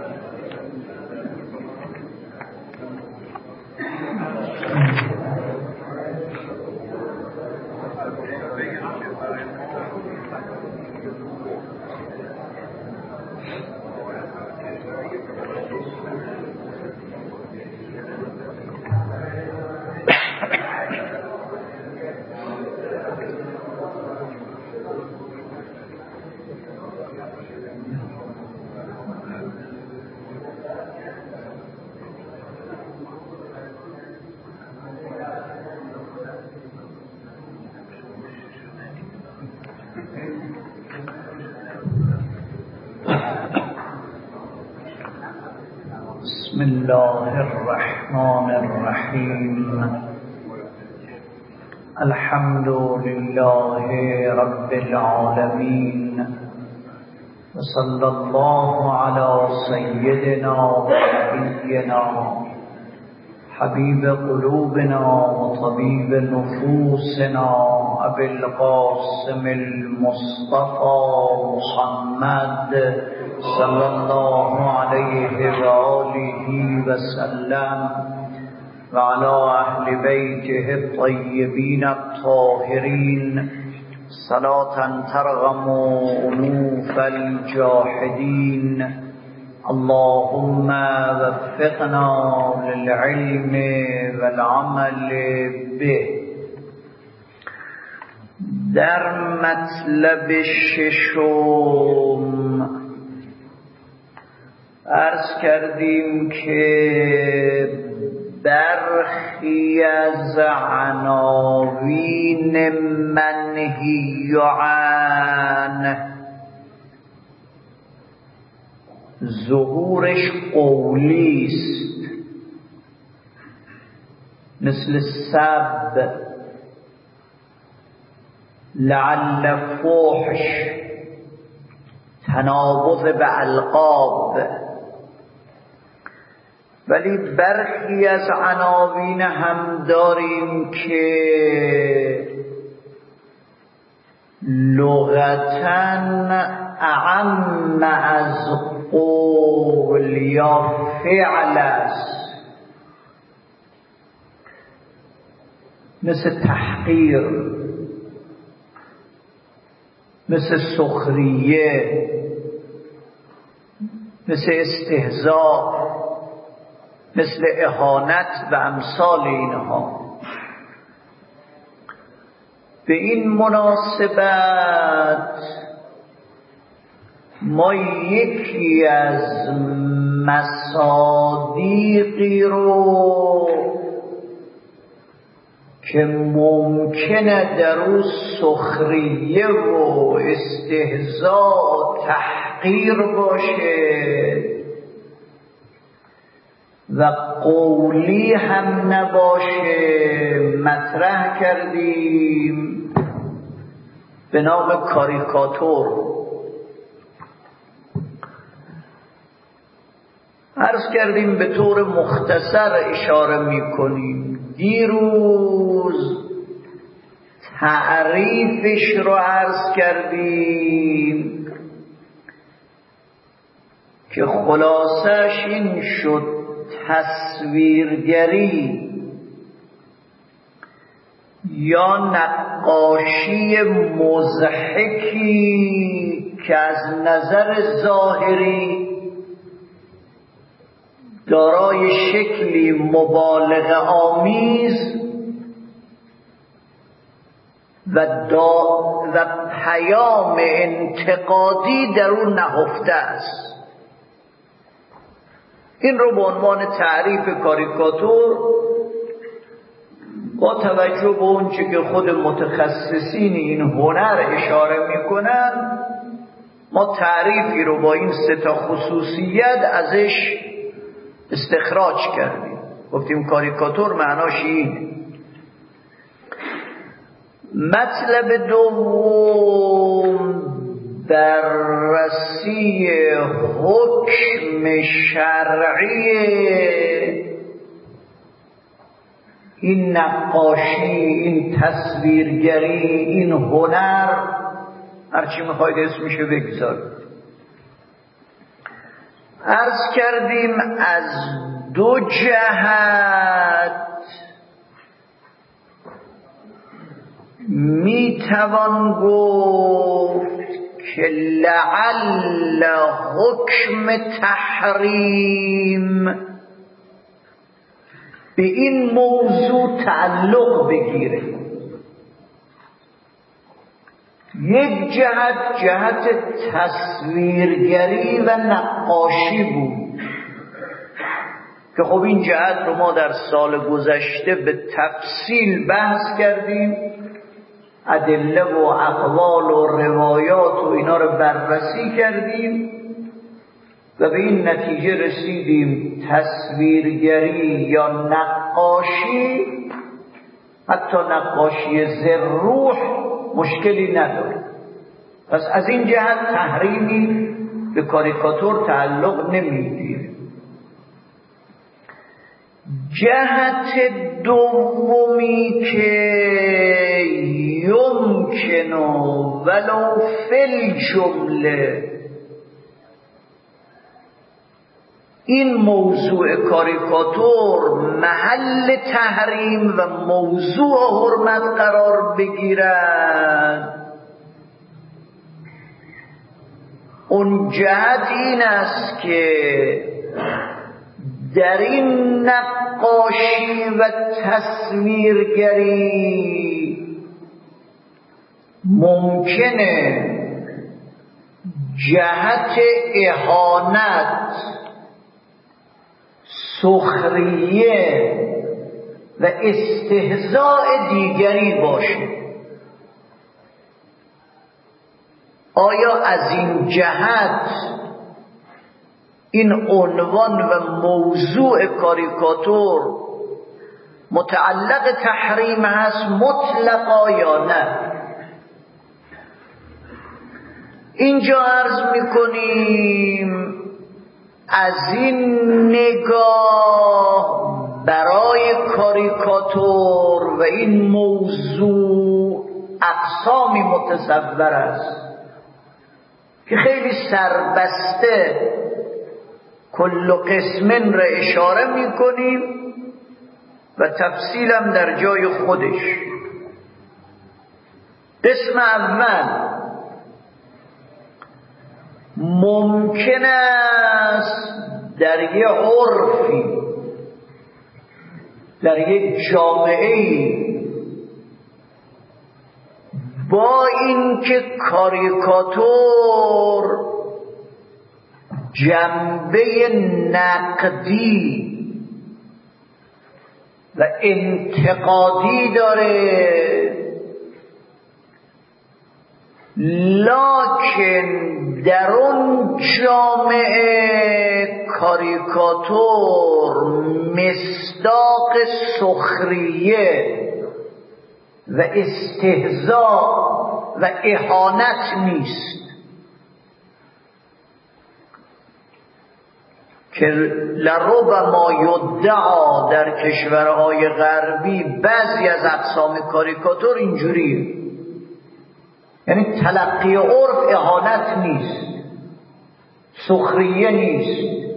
بسم الله الرحمن الرحیم. الحمد لله رب العالمین و صلی الله علی سیدنا و نبینا حبیب قلوبنا و طبیب نفوسنا ابی القاسم المصطفى محمد صلی الله علیه و آله و سلم و علی اهل بیته الطیبین الطاهرین صلاة ترغم انوف الجاحدین. اللهم وفقنا للعلم والعمل به. در مطلب ششم عرض کردیم که برخی از عناوین منهی عنه ظهورش قولی است، مثل سب، لعل، فحش، تنابض به القاب. ولی برخی از عناوین هم داریم که لغتاً اعم از قول یا فعل است، مثل تحقیر، مثل سخریه، مثل استهزاء، مثل اهانت و امثال اینها. به این مناسبت ما یکی از مصادیقی رو که ممکنه در او سخریه و استهزاء تحقیر باشه و قولی هم نباشه مطرح کردیم به نام کاریکاتور. عرض کردیم به طور مختصر اشاره میکنیم. دیروز تعریفش رو عرض کردیم که خلاصش این شد: تصویرگری یا نقاشی مضحکی که از نظر ظاهری دارای شکلی مبالغه آمیز و پیام انتقادی در اون نهفته است. این رو به عنوان تعریف کاریکاتور با توجه به اونچه که خود متخصصین این هنر اشاره میکنن ما تعریفی رو با این سه تا خصوصیت ازش استخراج کردیم. گفتیم کاریکاتور معناش اینه. مطلب دوم بررسی حکم شرعی این نقاشی، این تصویرگری، این هنر، هرچی میخواید اسمشو بگذارید. عرض کردیم از دو جهت میتوان گفت که لعل حکم تحریم به این موضوع تعلق بگیره. یک جهت تصویرگری و نقاشی بود که خب این جهت رو ما در سال گذشته به تفصیل بحث کردیم، ادله و اقوال و روایات و اینا رو بررسی کردیم و به این نتیجه رسیدیم تصویرگری یا نقاشی، حتی نقاشی زروح، مشکلی نداره. پس از این جهت تحریمی به کاریکاتور تعلق نمیگیره. جهت دومی که یمکن ولو فی الجمله این موضوع کاریکاتور محل تحریم و موضوع حرمت قرار بگیرد، اون جهت این است که در این نقاشی و تصویرگری ممکنه جهت اهانت، سخریه و استهزاء دیگری باشه. آیا از این جهت این عنوان و موضوع کاریکاتور متعلق تحریم هست مطلقا یا نه؟ اینجا عرض میکنیم از این نگاه برای کاریکاتور و این موضوع اقسامی متصور است که خیلی سربسته کل قسمن را اشاره میکنیم و تفصیلم در جای خودش. قسم اول، ممکن است در یک عرفی، در یک جامعه‌ای، با اینکه کاریکاتور جنبه نقدی و انتقادی داره، لکن در اون جامعه کاریکاتور مصداق سخریه و استهزاء و اهانت نیست، که لربما یدعا در کشورهای غربی بعضی از اقسام کاریکاتور اینجوریه. یعنی تلقی عرف اهانت نیست، سخریه نیست،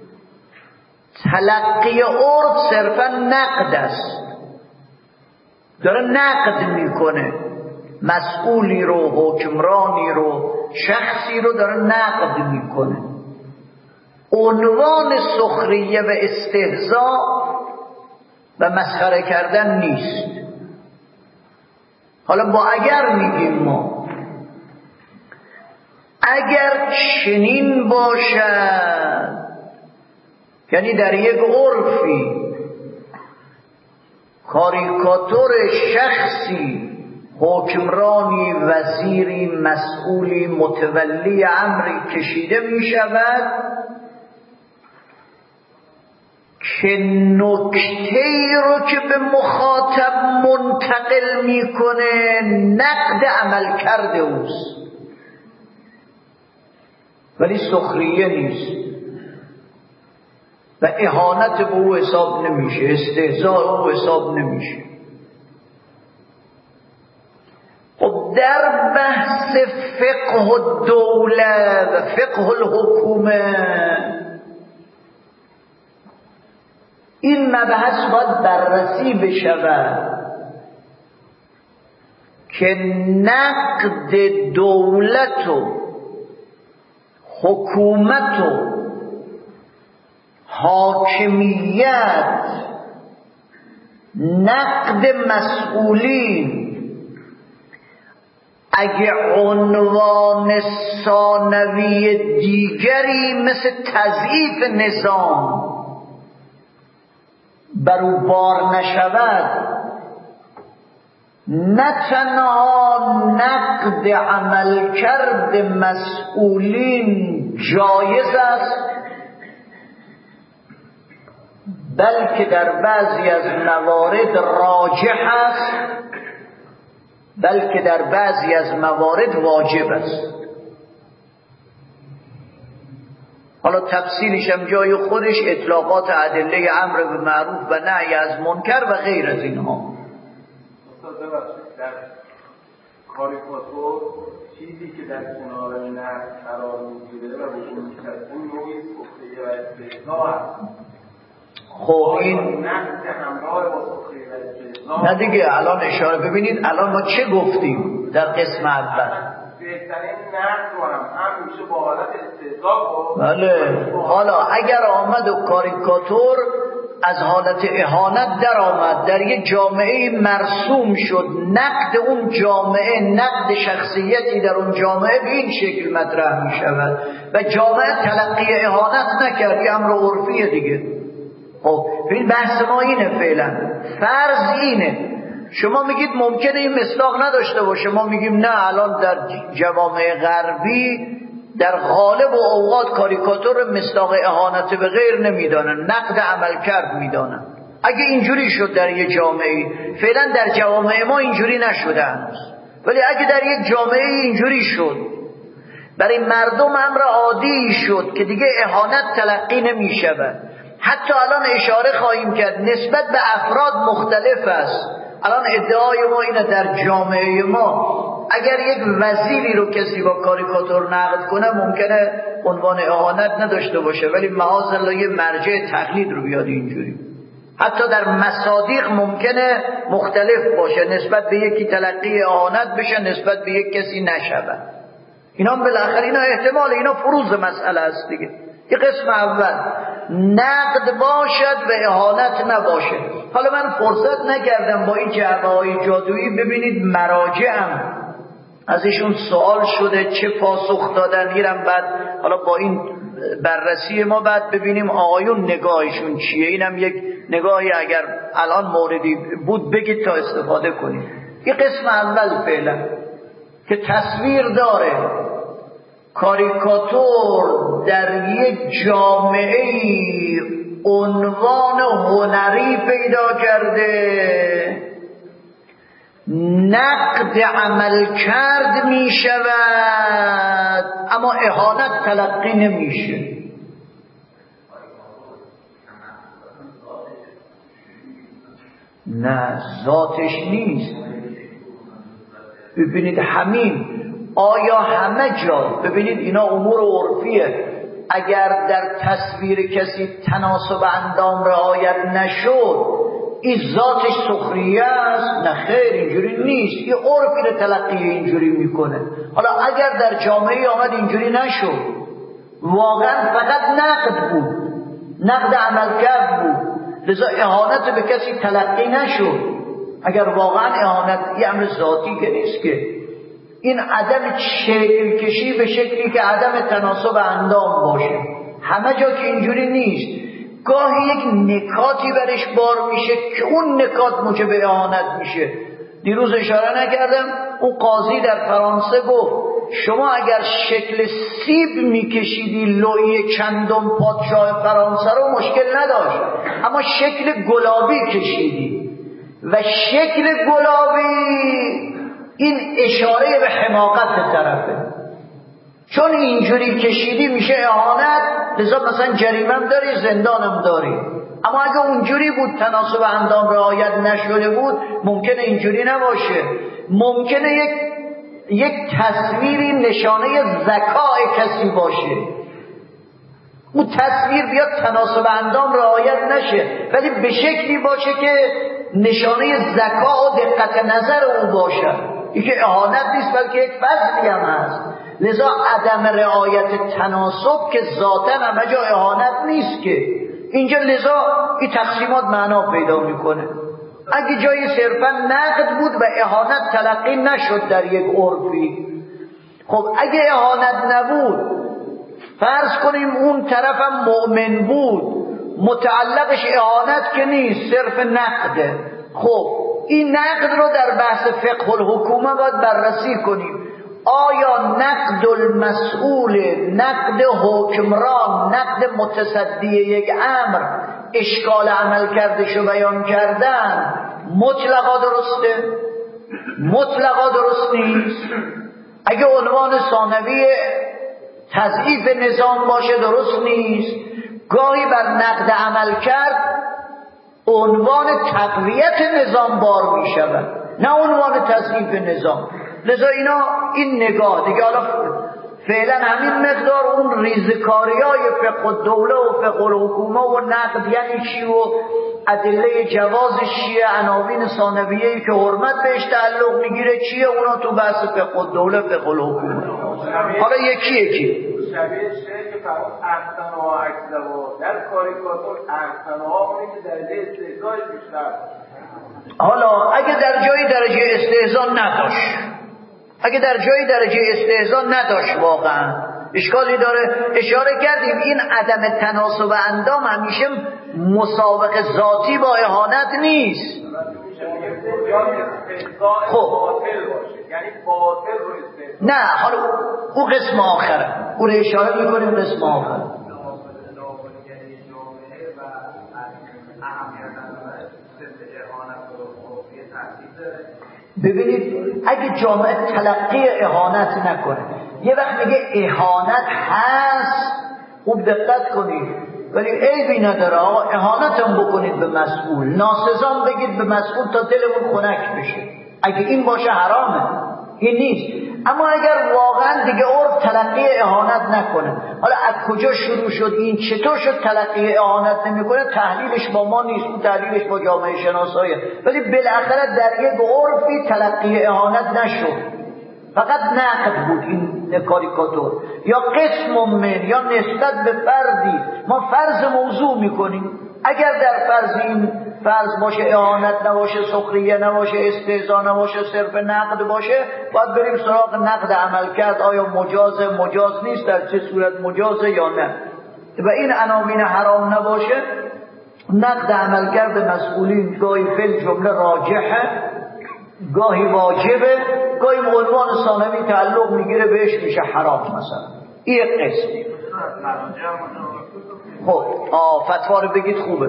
تلقی عرف صرفا نقد است، داره نقد میکنه، مسئولی رو، حکمرانی رو، شخصی رو داره نقد میکنه. عنوان سخریه و استهزاء و مسخره کردن نیست. حالا با اگر میگیم ما، اگر چنین باشد، یعنی در یک عرفی کاریکاتور شخصی، حکمرانی، وزیری، مسئولی، متولی امری کشیده می شود که نکته‌ای رو که به مخاطب منتقل میکنه نقد عمل کرده اوست، ولی سخریه نیست و اهانت به او حساب نمیشه، استهزاء او حساب نمیشه. خب در بحث فقه الدوله و فقه الحکومه این مبحث باید بررسی بشود که نقد دولت و حکومت و حاکمیت، نقد مسئولین اگه عنوان ثانوی دیگری مثل تضعیف نظام بر او بار نشود، نه تنها نقد عملکرد مسئولین جایز است، بلکه در بعضی از موارد راجح است، بلکه در بعضی از موارد واجب است. حالا تفصیلش هم جای خودش، اطلاقات ادله امر به معروف و نهی از منکر و غیر از اینها. در کاریکاتور چیزی که در کنار نقد قرار میگیره و اون نوعی سخریه و استهزا است. خب این نقد همراه با سخریه و استهزا نه دیگه. الان اشاره ببینید الان ما چه گفتیم در قسم اول. بهترین نقد رو هم میشه با حالت استهزا گفت. بله. حالا اگر آمد و کاریکاتور از حالت اهانت در آمد، در یک جامعه مرسوم شد، نقد اون جامعه، نقد شخصیتی در اون جامعه به این شکل مطرح می شود و جامعه تلقی اهانت نکرد، یه امر عرفیه دیگه. خب این بحث ما اینه فعلا. فرض اینه شما میگید ممکنه این مصداق نداشته باشه، ما میگیم نه، الان در جوامع غربی در غالب و اوقات کاریکاتور مصداق اهانت به غیر نمیدانن، نقد عمل کرد میدانن. اگه اینجوری شد در یک جامعه، فعلا در جوامع ما اینجوری نشده هنوز، ولی اگه در یک جامعه اینجوری شد، برای مردم امر عادی شد که دیگه اهانت تلقی نمیشود. حتی الان اشاره خواهیم کرد نسبت به افراد مختلف است. الان ادعای ما اینه در جامعه ما اگر یک وزیری رو کسی با کاریکاتور نقد کنه ممکنه عنوان اهانت نداشته باشه، ولی معاذالله یه مرجع تقلید رو بیاد اینجوری. حتی در مصادیق ممکنه مختلف باشه، نسبت به یکی تلقی اهانت بشه، نسبت به یک کسی نشود. اینا بالاخره اینا احتمال، اینا فروض مسئله است دیگه. یه قسم اول نقد باشد و اهانت نباشه. حالا من فرصت نکردم با این جعبه‌های جادویی ببینید مراجعم ازشون سوال شده چه پاسخ دادن، میرم بعد حالا با این بررسی ما بعد ببینیم آقایون نگاهشون چیه. اینم یک نگاهی اگر الان موردی بود بگید تا استفاده کنید. این قسم اول فعلا که تصویر داره کاریکاتور در یک جامعه عنوان هنری پیدا کرده، نقد عمل کرد می شود اما اهانت تلقی نمیشه. نه ذاتش نیست. ببینید همین آیا همه جا، ببینید اینا امور عرفیه، اگر در تصویر کسی تناسب اندام رعایت نشد این ذاتش سخریه است؟ نه خیر، اینجوری نیست. این عرفی رو تلقی اینجوری میکنه. حالا اگر در جامعه آمد اینجوری نشد، واقعا فقط نقد بود، نقد عملکرد بود، لذا اهانت به کسی تلقی نشد. اگر واقعا اهانت یه امر ذاتی که نیست که، این عدم شکل کشی به شکلی که عدم تناسب اندام باشه. همه جا که اینجوری نیست، گاهی یک نکاتی برش بار میشه که اون نکات موجب اهانت میشه. دیروز اشاره نکردم اون قاضی در فرانسه گفت شما اگر شکل سیب میکشیدی لوی چندم پادشاه فرانسه رو مشکل نداشت، اما شکل گلابی کشیدی و شکل گلابی این اشاره به حماقت طرفه، چون اینجوری کشیدی میشه اهانت، لذا مثلا جریمه داری، زندانم داری. اما اگه اونجوری بود تناسب اندام رعایت نشده بود ممکنه اینجوری نباشه. ممکنه یک تصویری نشانه ذکاء کسی باشه، اون تصویر بیاد تناسب اندام رعایت نشه، ولی به شکلی باشه که نشانه ذکا و دقت نظر او باشه. این که اهانت نیست بلکه یک فضلی هم هست. لذا عدم رعایت تناسب که ذاتاً همه جا اهانت نیست که اینجا، لذا این تقسیمات معنا پیدا میکنه. اگه جایی صرفا نقد بود و اهانت تلقی نشد در یک عرفی، خب اگه اهانت نبود، فرض کنیم اون طرفم مؤمن بود، متعلقش اهانت که نیست، صرف نقده. خب این نقد رو در بحث فقه الحکومه باید بررسی کنیم. آیا نقد المسئول، نقد حکمران، نقد متصدی یک امر، اشکال عمل کردشو بیان کردن مطلقا درسته؟ مطلقا درست نیست. اگه عنوان ثانوی تضعیف نظام باشه درست نیست. گاهی بر نقد عمل کرد عنوان تقویت نظام بار می شود، نه عنوان تضعیف نظام. لذا این نگاه دیگه. حالا فعلا همین مقدار اون ریزکاریای فقه الدوله و فقه الحکومه و نقد یعنی چی و ادله جوازش چیه، عناوین ثانویه‌ای که حرمت بهش تعلق میگیره چیه، اونا تو بحث فقه الدوله فقه الحکومه. حالا یکی شبیه چیه که فرام احسن و اکثر و در کاریکاتور احسن و اونی که درجه استهزای بیشتر. حالا اگه در جایی درجه استهزا نداشت، اگه در جایی درجه استهزا نداشت واقعا اشکالی داره؟ اشاره کردیم این عدم تناسب اندام همیشه مسابقه ذاتی با اهانت نیست. خب نه، حالا او قسم آخره، او رو اشاره میکنیم قسم آخره. ببینید اگه جامعه تلقی اهانت نکنه، یه وقت میگه اهانت هست، خوب دقت کنید، ولی عیبی نداره آقا اهانت هم بکنید به مسئول، ناسزان بگید به مسئول تا دلمون خنک بشه. اگه این باشه حرامه، این نیست. اما اگر واقعا دیگه عرف تلقی اهانت نکنه، حالا از کجا شروع شد، این چطور شد تلقی اهانت نمیکنه، تحلیلش با ما نیست، اون تحلیلش با جامعه شناسایه، ولی بالاخره در یک عرفی تلقی اهانت نشد، فقط نقد بود این کاریکاتور یا قسم من یا نسبت به فردی. ما فرض موضوع میکنیم، اگر در فرض این فرض باشه اهانت نباشه، سخریه نباشه، استهزا نباشه، صرف نقد باشه، باید بریم سراغ نقد عمل کرد. آیا مجاز نیست، در چه صورت مجازه یا نه. و این عناوین حرام نباشه، نقد عمل کرد مسئولین گاهی فل جمله راجحه، گاهی واجبه، گاهی عنوان ثانوی تعلق میگیره بهش میشه حرام مثلا. این قسم. خب فتوا رو بگید خوبه.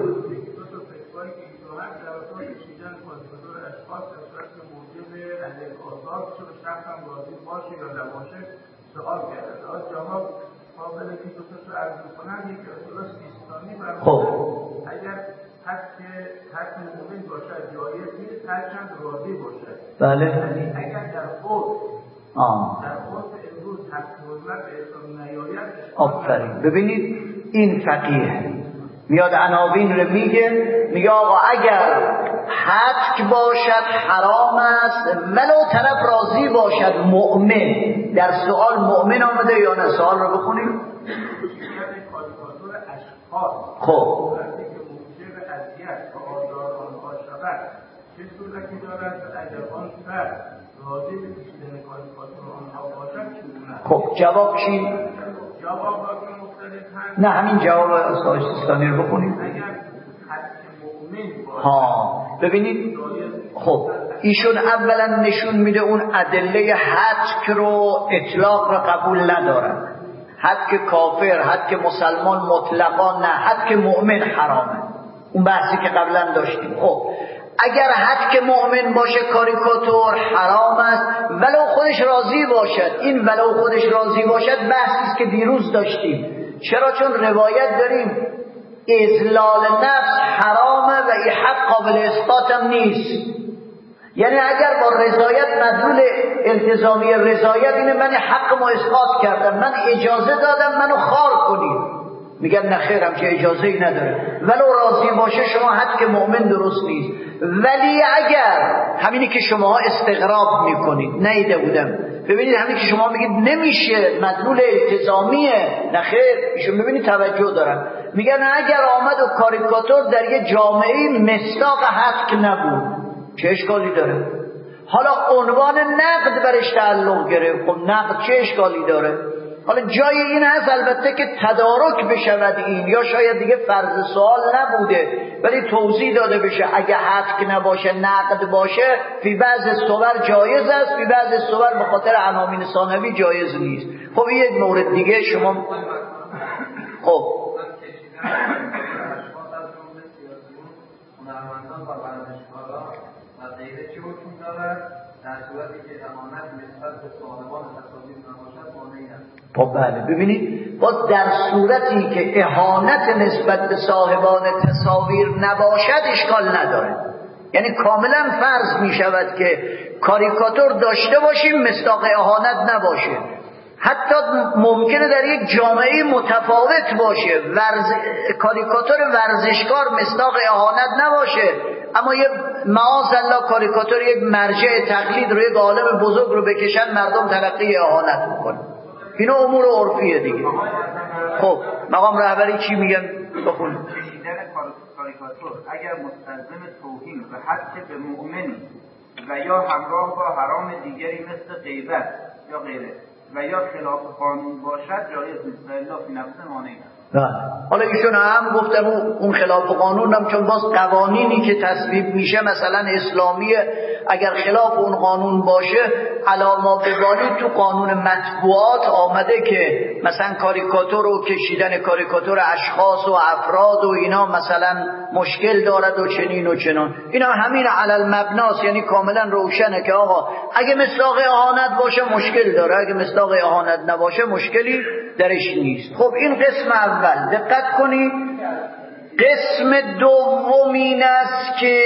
خب اگر حق مومن باشد جایز نیست، هرچند راضی باشد. بله. اگر در عرف امروز حق حرمت به اسلام نیاید. آفرین. ببینید این فقیه میاد عناوین رو میگه آقا اگر حق باشد حرام است ولو طرف راضی باشد مؤمن. در سوال مؤمن آمده یا نه؟ سوال رو بخونیم. خب چه صورتی دارد اگر آن فرد راضی به کشیدن کاریکاتور آنها باشد؟ خب جواب چی؟ جواب مختلف هست. نه همین جواب آسایش سیستانی رو بخونیم. اگر حد مؤمن باشد ببینید خب ایشون اولا نشون میده اون ادله حد رو اطلاق رو قبول ندارن. حد کافر، حد مسلمان مطلقا نه، حد مؤمن حرامه. اون بحثی که قبلا داشتیم. خب اگر حد مؤمن باشه کاریکاتور حرام است ولو خودش راضی باشد. این ولو خودش راضی باشد بحثی است که دیروز داشتیم. چرا؟ چون روایت داریم اذلال نفس حرامه و این حق قابل اثبات هم نیست. یعنی اگر با رضایت مدلول التزامی رضایت اینه من حق ما اثبات کردم، من اجازه دادم منو خار کنید، میگن نه خیر همچه اجازه ای نداره، ولو راضی باشه شما حد که مؤمن درست نیست. ولی اگر همینی که شما استغراب میکنید نیده بودم، ببینید همینی که شما میگید نمیشه مدلول التزامیه، نه خیر ایشون ببینید توجه دارن، میگن اگر آمد و کاریکاتور در یه جامعه مصداق حق نبود چه اشکالی داره؟ حالا عنوان نقد برش تعلق گرفت، خب نقد چه اشکالی داره؟ حالا جای این هست البته که تدارک بشود این، یا شاید دیگه فرض سوال نبوده ولی توضیح داده بشه اگه حق نباشه نقد باشه فی بعض صور جایز است، فی بعض صور به خاطر عناوین ثانوی جایز نیست. خب این یک مورد دیگه شما خب در صورتی که امانت نسبت به صاحبان تصادیق نباشد مانعی است. خب بله ببینید باز در صورتی که اهانت نسبت به صاحبان تصاویر نباشد اشکال نداره، یعنی کاملا فرض می شود که کاریکاتور داشته باشیم مصداق اهانت نباشه، حتی ممکنه در یک جامعه متفاوت باشه کاریکاتور ورزشکار مصداق اهانت نباشه، اما یه معاذالله کاریکاتور یک مرجع تقلید رو یک عالم بزرگ رو بکشن مردم تلقی اهانت میکنه. اینا امور عرفیه دیگه. خب مقام رهبری چی میگن؟ بخون. کشیدن کاریکاتور اگر مستلزم توهین و حتی به مؤمنی و یا همراه با حرام دیگری مثل غیبت یا غیره و یا خلاف قانون باشد جایز نیست و الا فی نفس مانعی است. حالا ایشون هم گفتم اون خلاف قانون هم چون باز قوانینی که تصویب میشه مثلا اسلامیه، اگر خلاف اون قانون باشه علامه ببالی تو قانون مطبوعات آمده که مثلا کاریکاتور و کشیدن کاریکاتور اشخاص و افراد و اینا مثلا مشکل دارد و چنین و چنان، اینا همین علل مبناست، یعنی کاملا روشنه که آقا اگه مصداق اهانت باشه مشکل داره، اگه مصداق اهانت نباشه مشکلی درش نیست. خب این قسم اول. دقت کنید قسم دوم این است که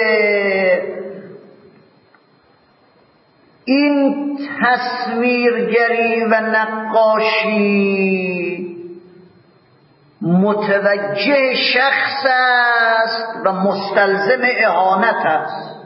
این تصویرگری و نقاشی متوجه شخص است و مستلزم اهانت است.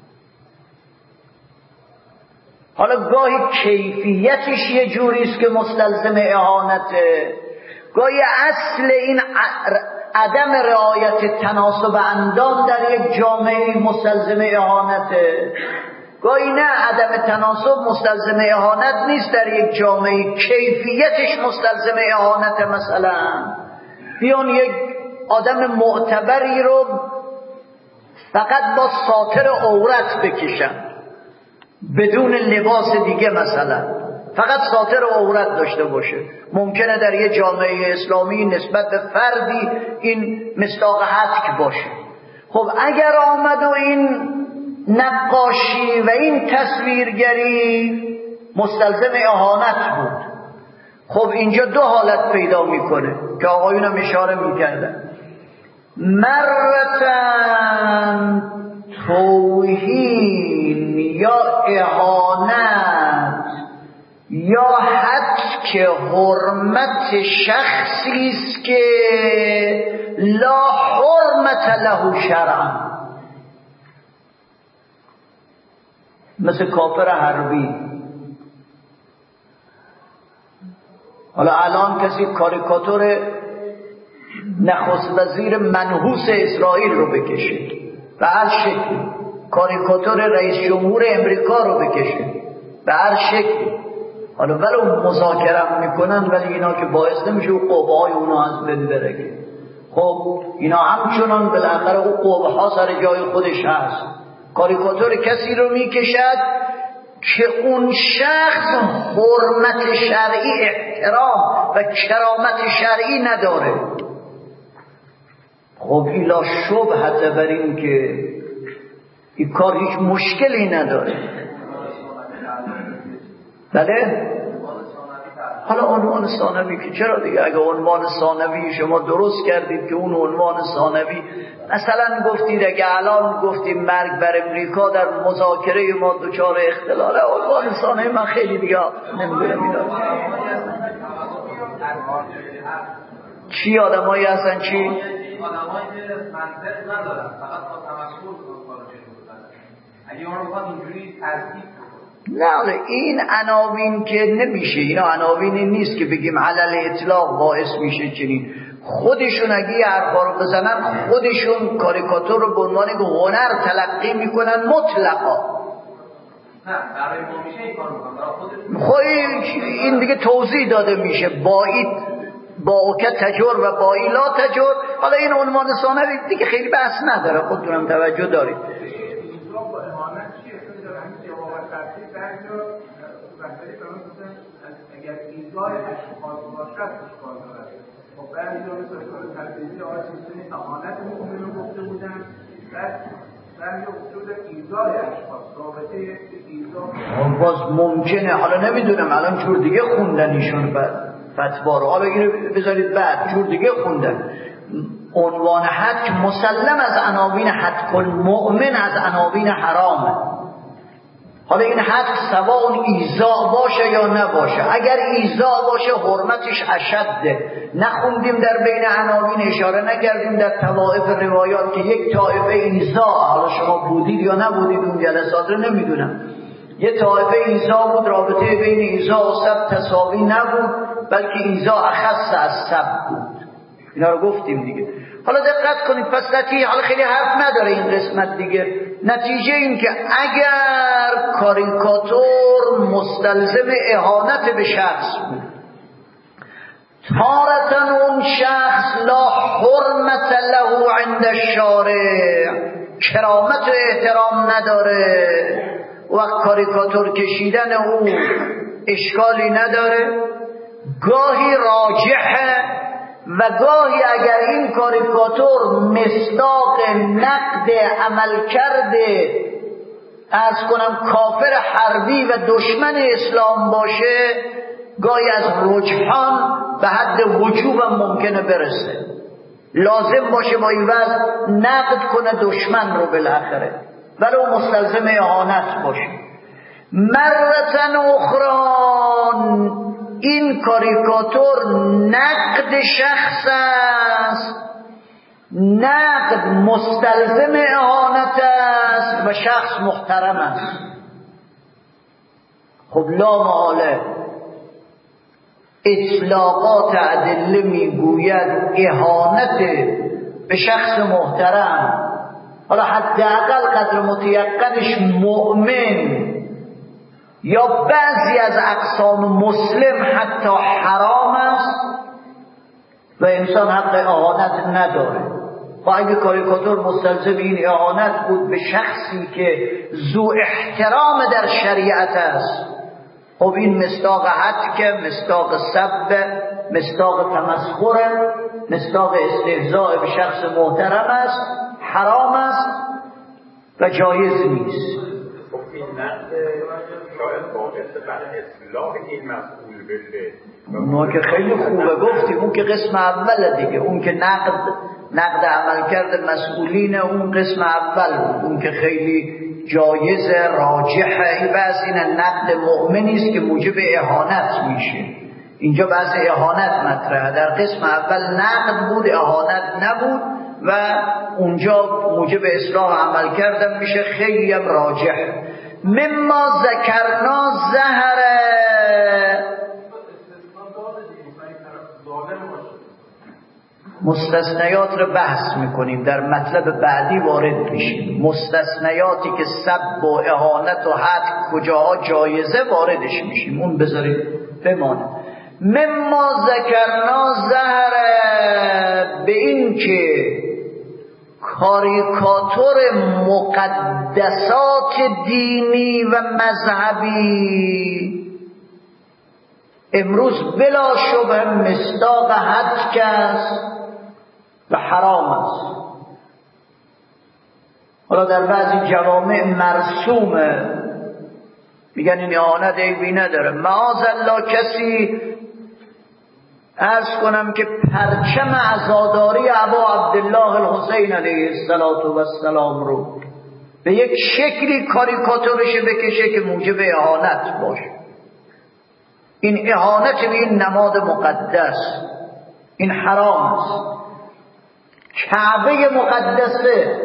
حالا گاهی کیفیتش یه جوری است که مستلزم اهانته، گاهی اصل این عدم رعایت تناسب اندام در یک جامعه مستلزم اهانته، گاهی نه عدم تناسب مستلزم اهانت نیست در یک جامعه، کیفیتش مستلزم اهانته. مثلا بیان یک آدم معتبری رو فقط با ساتر عورت بکشن بدون لباس دیگه، مثلا فقط ساتر عورت داشته باشه، ممکنه در یه جامعه اسلامی نسبت به فردی این مصداق حتک باشه. خب اگر آمد و این نقاشی و این تصویرگری مستلزم اهانت بود، خب اینجا دو حالت پیدا میکنه که آقایون هم اشاره میکردن. مرتن توهین یا اهانت یا حتک حرمت شخصی است که لا حرمت له شرعا، مثل کافر حربی. حالا الان کسی کاریکاتور نخست وزیر منحوس اسرائیل رو بکشه به هر شکل، کاریکاتور رئیس جمهور امریکا رو بکشه به هر شکل، حالا ولو مذاکره میکنن ولی اینا که باعث نمیشه او قوهای اونا از بین بره که خب اینا همچنان بالاخره او قوها سر جای خودش هست. کاریکاتور کسی رو میکشد که اون شخص حرمت شرعی، احترام و کرامت شرعی نداره. خب ایلا شبهت بر این که این کار هیچ مشکلی نداره. بله؟ حالا عنوان ثانوی که چرا دیگه، اگه عنوان ثانوی شما درست کردید که اون عنوان ثانوی مثلا گفتید اگه الان گفتیم مرگ بر امریکا در مذاکره ما دچار اختلال، عنوان ثانوی من خیلی دیگه نمیدونم اینا چی آدمایی هستن چی؟ آدمایی که منطق ندارن، فقط با تمسخر کارو جلو ببرن. اگه ما رو بخواد اینجوری ترتیب نه این عناوین که نمیشه، اینا عناوینی نیست که بگیم علل اطلاق باعث میشه چنین. خودشون اگه یه حرفا رو بزنن خودشون کاریکاتور رو به عنوان هنر تلقی میکنن مطلقا. نه برای ما میشه این کار میکنن خب این دیگه توضیح داده میشه با اوکه تجر و با ای لا تجر. حالا این عنوان ثانوی دیگه خیلی بحث نداره، خودتونم توجه دارید. اگر ایزای اشخاص باشد اشکال دارد. خب بعضی ها مثل کار تبدیلی آقای سیستانی اهانت مؤمن رو گفته بودن، بعضی وجود ایزای اشخاص رابطه ایزا باز ممکنه، حالا نمیدونم الان جور دیگه خوندن ایشون فتوا رو، حالا اینو بذارید بعد جور دیگه خوندن. عنوان حد که مسلم از عناوین حد کل مؤمن از عناوین حرامه. حالا این حد سواء ایذاء باشه یا نباشه، اگر ایذاء باشه حرمتش اشده. نخوندیم در بین عناوین، اشاره نکردیم در طوائف روایات که یک طائفه ایذاء، حالا شما بودید یا نبودید اون جلسات رو نمیدونم، یه طائفه ایذاء بود، رابطه بین ایذاء و سب تساوی نبود، بلکه ایذاء اخص از سب بود. اینا رو گفتیم دیگه. حالا دقت کنید، پس نتیجه، حالا خیلی حرف نداره این قسمت دیگه، نتیجه این که اگر کاریکاتور مستلزم اهانت به شخص بود، تارتن اون شخص لا حرمت له عند الشارع، کرامت و احترام نداره، و کاریکاتور کشیدن او اشکالی نداره، گاهی راجحه و گاهی اگر این کاریکاتور مصداق نقد عمل کرده عرض کنم کافر حربی و دشمن اسلام باشه، گاهی از رجحان به حد وجوب هم ممکنه برسه، لازم باشه با این وضع نقد کنه دشمن رو بالاخره ولو مستلزم اهانت باشه. مرتن اخران این کاریکاتور نقد شخص است، نقد مستلزم اهانت است و شخص محترم است. خب لا محاله اطلاقات ادله میگوید اهانت به شخص محترم، حالا حداقل قدر متیقنش مؤمن یا بعضی از اقسام مسلم حتی حرام است و انسان حق اهانت نداره. و اگه کاریکاتور مستلزم این اهانت بود به شخصی که ذو احترام در شریعت است، خب این مصداق حد، مصداق سب، مصداق تمسخر، مصداق استهزاء به شخص محترم است، حرام است و جایز نیست. خب این نقد شاید باعث بر اصلاح این مسئول بشه. ما که خیلی خوبه گفتیم، اون که قسم اول دیگه، اون که نقد عمل کرده مسئولین، اون قسم اول بود، اون که خیلی جایز راجحه. این بحث این نقد مؤمنی است که موجب اهانت میشه. اینجا بحث اهانت مطرحه، در قسم اول نقد بود اهانت نبود و اونجا موجب اصلاح عمل کردن میشه، خیلی هم راجح. مما ذکرنا ظهره، مستثنیات رو بحث میکنیم، در مطلب بعدی وارد میشیم. مستثنیاتی که سب و اهانت و حد کجاها جایزه واردش میشیم، اون بذارید بمانه. مما ذکرنا ظهره، به این که کاریکاتور مقدسات دینی و مذهبی امروز بلا شبه مصداق حد است و حرام است. حالا در بعضی جوامع مرسومه، میگن این اهانت عیبی نداره. معاذالله کسی عرض کنم که پرچم عزاداری ابا عبدالله الحسین علیه السلام رو به یک شکلی کاریکاتورش بکشه که موجب اهانت باشه، این اهانت به این نماد مقدس. این حرام است. کعبه مقدسه،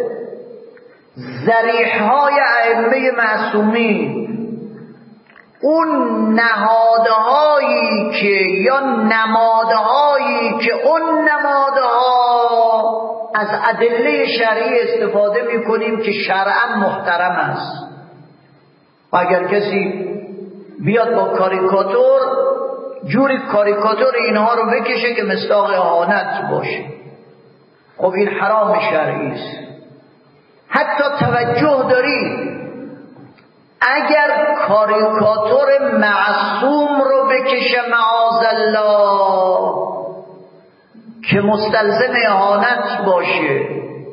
ذریحهای ائمه معصومین، اون نهادهایی که یا نمادهایی که اون نمادها از ادله شرعی استفاده میکنیم که شرعا محترم است. و اگر کسی بیاد با کاریکاتور جوری کاریکاتور اینها رو بکشه که مصداق اهانت باشه، خب این حرام شرعی است. حتی توجه دارید اگر کاریکاتور معصوم رو بکشه معاذالله که مستلزم اهانت باشه،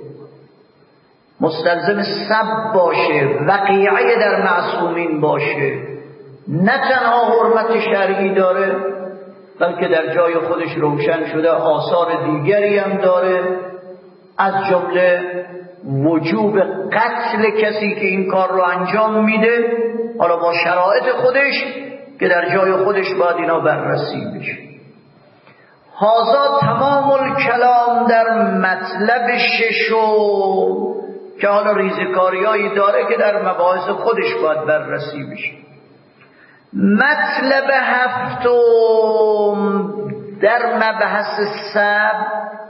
مستلزم سب باشه، وقیعه در معصومین باشه، نه تنها حرمت شرعی داره بلکه در جای خودش روشن شده آثار دیگری هم داره، از جمله وجوب قتل کسی که این کار رو انجام میده، حالا با شرایط خودش که در جای خودش باید اینا بررسی بشه. هذا تمام الکلام در مطلب ششم که حالا ریزکاریایی داره که در مباحث خودش باید بررسی بشه. مطلب هفتم در مبحث سب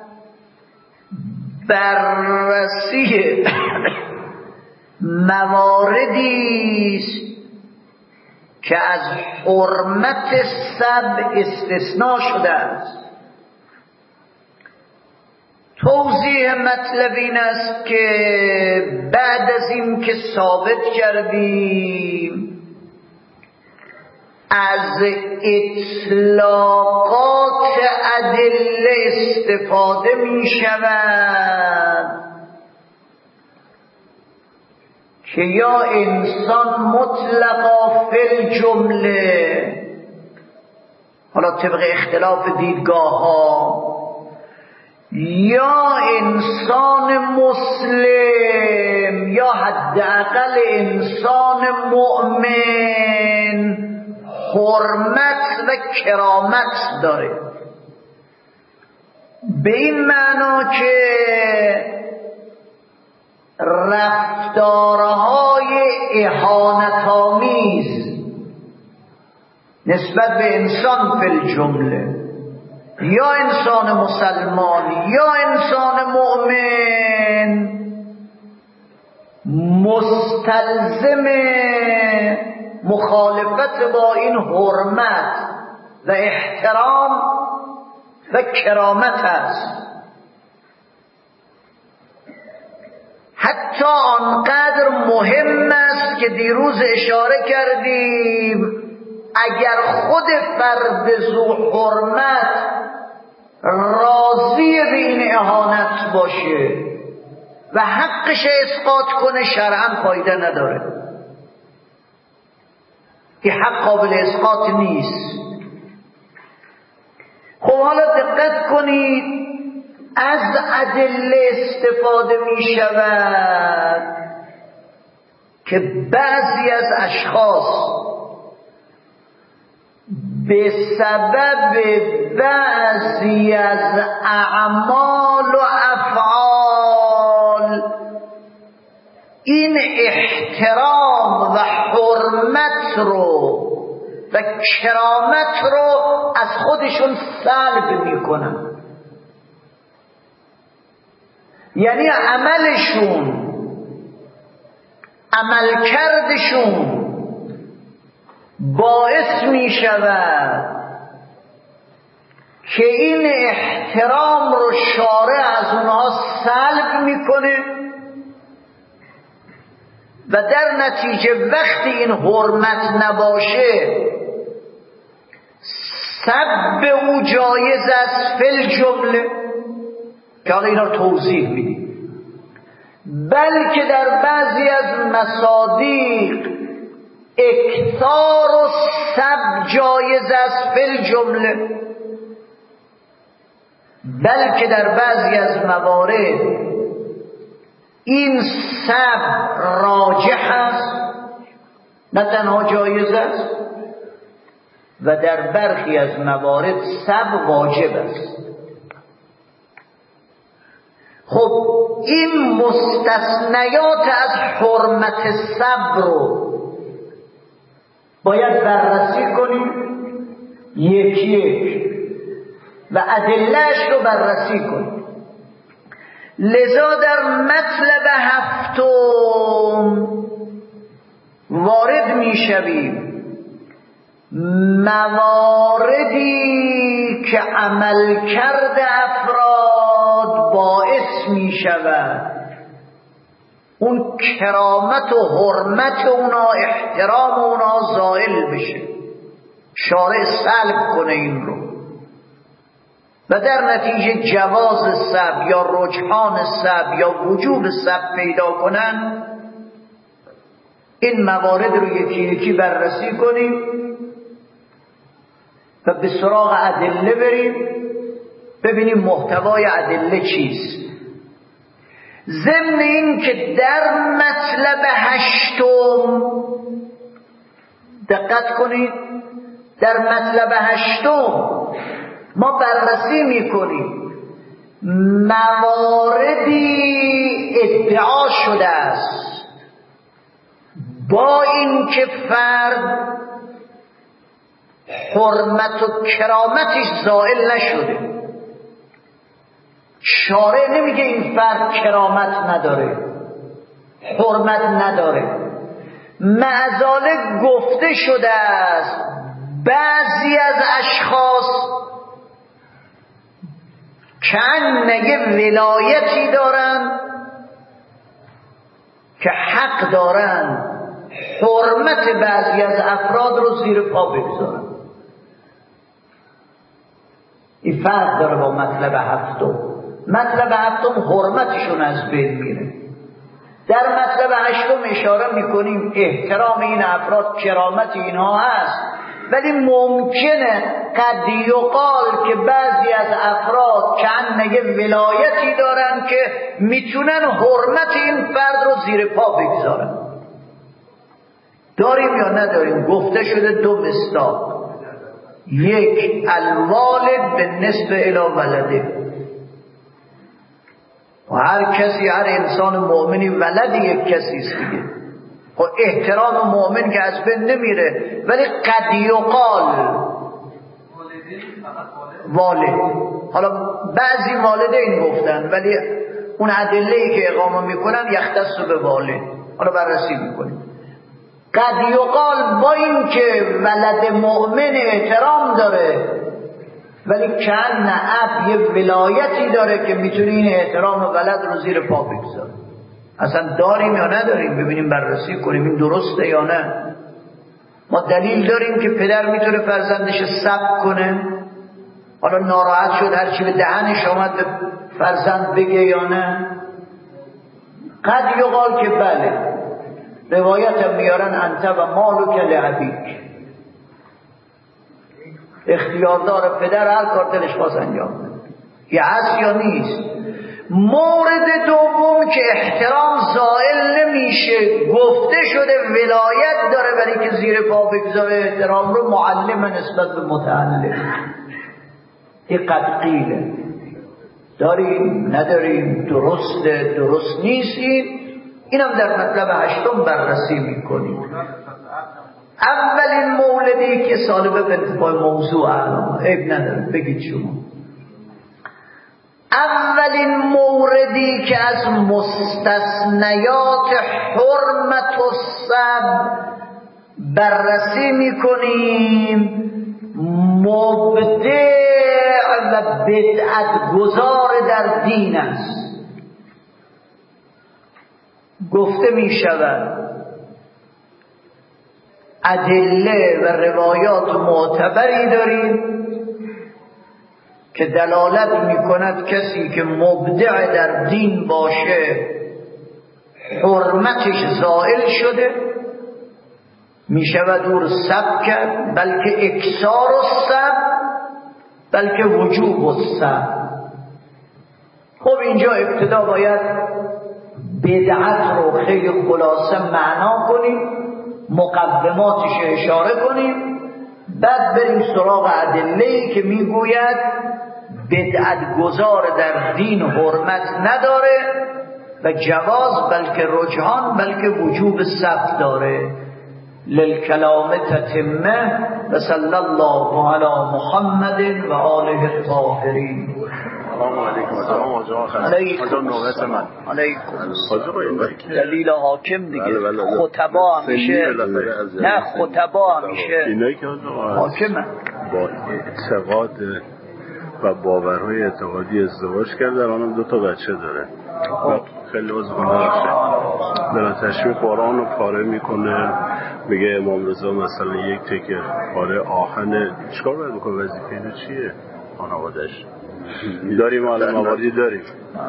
بررسی مواردی است که از حرمت سب استثناء شده است. توضیح مطلب این است که بعد از این که ثابت کردیم از اطلاقات ادله استفاده می شود که یا انسان مطلقا فی الجمله، حالا طبق اختلاف دیدگاه ها، یا انسان مسلم یا حداقل انسان مؤمن حرمت و کرامت داره، به این معنا که رفتارهای اهانت‌آمیز نسبت به انسان فی الجمله، یا انسان مسلمان یا انسان مؤمن، مستلزم مخالفت با این حرمت و احترام و کرامت است. حتی آنقدر مهم است که دیروز اشاره کردیم اگر خود فرد ذو حرمت راضی به این اهانت باشه و حقش اسقاط کنه شرعاً فایده نداره، این حق قابل اسقاط نیست. خب حالا دقت کنید، از ادله استفاده می شود که بعضی از اشخاص به سبب بعضی از اعمال و افعال این احترام و حرمت رو و کرامت رو از خودشون سلب میکنن. یعنی عملشون، عملکردشون باعث می شود که این احترام رو شارع از اونها سلب میکنه و در نتیجه وقتی این حرمت نباشه سب او جایز است فی الجمله، که حالا اینا رو توضیح میدیم، بلکه در بعضی از مصادیق اکثار و سب جایز است فی الجمله، بلکه در بعضی از موارد این سب راجح است نه تنها جایز است و در برخی از موارد سب واجب است. خب این مستثنیات از حرمت صبر رو باید بررسی کنیم یکی یک و ادله‌اش رو بررسی کنیم. لذا در مطلب هفتم وارد میشویم مواردی که عملکرد افراد باعث می شود اون کرامت و حرمت اونا، احترام اونا زائل بشه، شارع سلب کنه این رو و در نتیجه جواز سب یا رجحان سب یا وجوب سب پیدا کنن. این موارد رو یکی یکی بررسی کنیم و به سراغ ادله بریم، ببینیم محتوای ادله چیست. ضمن این که در مطلب هشتم دقت کنید، در مطلب هشتم ما بررسی میکنیم مواردی ادعا شده است با اینکه فرد حرمت و کرامتش زائل نشده. شارع نمیگه این فرد کرامت نداره، حرمت نداره، معذالک گفته شده است بعضی از اشخاص کأنه ولایتی دارن که حق دارن حرمت بعضی از افراد رو زیر پا بگذارن. این فرق داره با مطلب هفتم. مطلب هفتم حرمتشون از بین میره. در مطلب هشتم اشاره میکنیم احترام این افراد، کرامت اینها هست، ولی ممکنه قد یقال که بعضی از افراد کأنه ولایتی دارن که میتونن حرمت این فرد رو زیر پا بگذارن. داریم یا نداریم؟ گفته شده دو مصداق، یک الوالد به نسبت الی ولده، و هر کسی، هر انسان مؤمنی ولد یک کسی است دیگه. خب احترام مؤمن که از بین نمیره، ولی قد یقال والد، حالا بعضی والدین گفتن ولی اون ادله‌ای که اقامه میکنن یختص به والد، حالا بررسی میکنیم. قد یقال با این که ولد مؤمن احترام داره ولی کن اب یه ولایتی داره که میتونه این احترام ولد رو زیر پا بگذاره. اصلا داریم یا نداریم؟ ببینیم بررسی کنیم این درسته یا نه. ما دلیل داریم که پدر میتونه فرزندش سب کنه، حالا ناراحت شد هرچی به دهنش آمد به فرزند بگه یا نه؟ قد یقال که بله، روایت هم میارن انت و مالک لعبیک، اختیاردار پدر هر کار دلش خواست انجام بده. یه هست یا نیست؟ مورد دوم که احترام زائل نمیشه، گفته شده ولایت داره ولی که زیر پا بگذاره احترام رو، معلم نسبت به متعلم. این قد قیله، داریم نداریم، درسته درست نیستیم، اینم در مطلب هشتم بررسی میکنیم. اولین موردی که سالبه به انتفاع موضوع علامه عیب نداره بگید شما. اولین موردی که از مستثنیات حرمت و سب بررسی میکنیم مبدع و بدعت گذار در دین است. گفته میشود ادله و روایات معتبری داریم که دلالت میکند کسی که مبدع در دین باشه حرمتش زائل شده، میشود او رو سب کرد، بلکه اکثار السب، بلکه وجوب السب. خب اینجا ابتدا باید بدعت رو خیلی خلاصه معنا کنیم، مقدماتش اشاره کنیم، بعد بریم سراغ ادله‌ای که میگوید بدعت گذار در دین حرمت نداره و جواز بلکه رجحان بلکه وجوب ثبت داره. للکلام تتمه و صلی الله علی محمد و آله الطاهرین. دلیل حاکم دیگه. خطبا همیشه نه خطبا همیشه حاکمه. با اعتقاد و باورهای اعتقادی ازدواج کرده، الان 2 تا بچه داره. خیلی عذر میخوام دارن تشریح قرآن رو پاره میکنه، میگه امام رضا مثلا یک تکه پاره آهن چیکار باید بکنه؟ وظیفه اینو چیه؟ خانواده‌اش داریم الان مواردی داریم.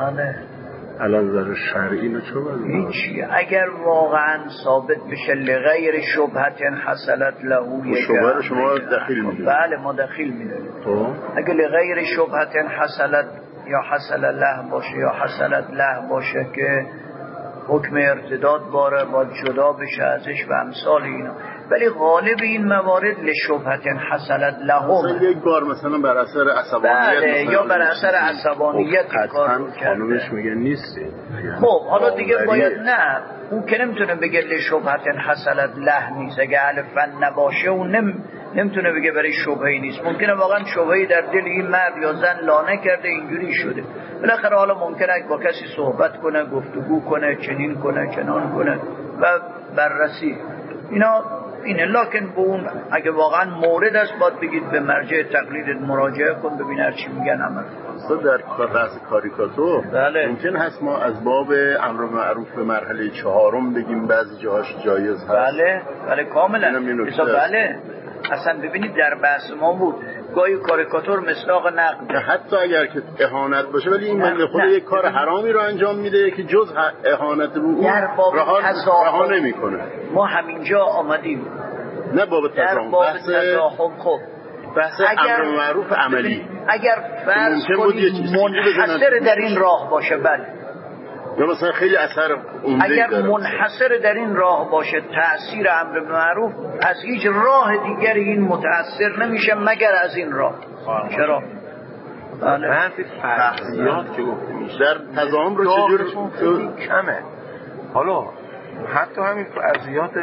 الان نظر شرعی اینو چه باید بکنه؟ هیچی. اگر واقعا ثابت بشه لغیر شبهت حصلت له، شبهه رو شما دخیل میدونید؟ بله ما دخیل میدونید. اگر لغیر شبهت حصلت یا حصل له باشه یا حصلت له باشه که حکم ارتداد باره با جدا بشه ازش و امثال اینا، ولی غالب این موارد لشبهت حصلت لهم، یک بار مثلا بر اثر عصبانیت یا بر اثر عصبانیت کار خانومش میگه نیستی. خب حالا دیگه باید نه، اون که نمیتونه بگه لشبهت حصلت له نیست. اگه اهل فن نباشه اون نمیتونه بگه برای شبهه‌ای نیست. ممکنه واقعا شبهه‌ای در دل این مرد یا زن لانه کرده اینجوری شده. بالاخره حالا ممکنه با کسی صحبت کنه، گفتگو کنه، چنین کنه، چنان کنه و بررسی اینا اینه. لکن به اون اگه واقعا مورد است باید بگید به مرجع تقلیدت مراجعه کن ببین هر چی میگن عمل. در بحث کاریکاتور بله. ممکن هست ما از باب امر معروف به مرحله 4 بگیم بعضی جاهاش جایز هست. بله کاملا. بله اصلا ببینید در بحث ما بود گاهی کاریکاتور مصداق نقد، حتی اگر که اهانت باشه ولی این بنده خدا یک کار حرامی رو انجام میده که جز اهانت رو اون رها نمیکنه. ما همینجا آمدیم نه باب تزاحم، خب بحث امر معروف عملی. اگر فرض کنید منحصر در این راه باشه، بله، یا مثلا خیلی اثر اگر منحصر در این راه باشه تأثیر امر معروف از هیچ راه دیگری این متأثر نمیشه مگر از این راه. چرا؟ منفی فرضیات که گفته میشه در تزاحم رو چجور کمه. حالا حتی همین فرضیات،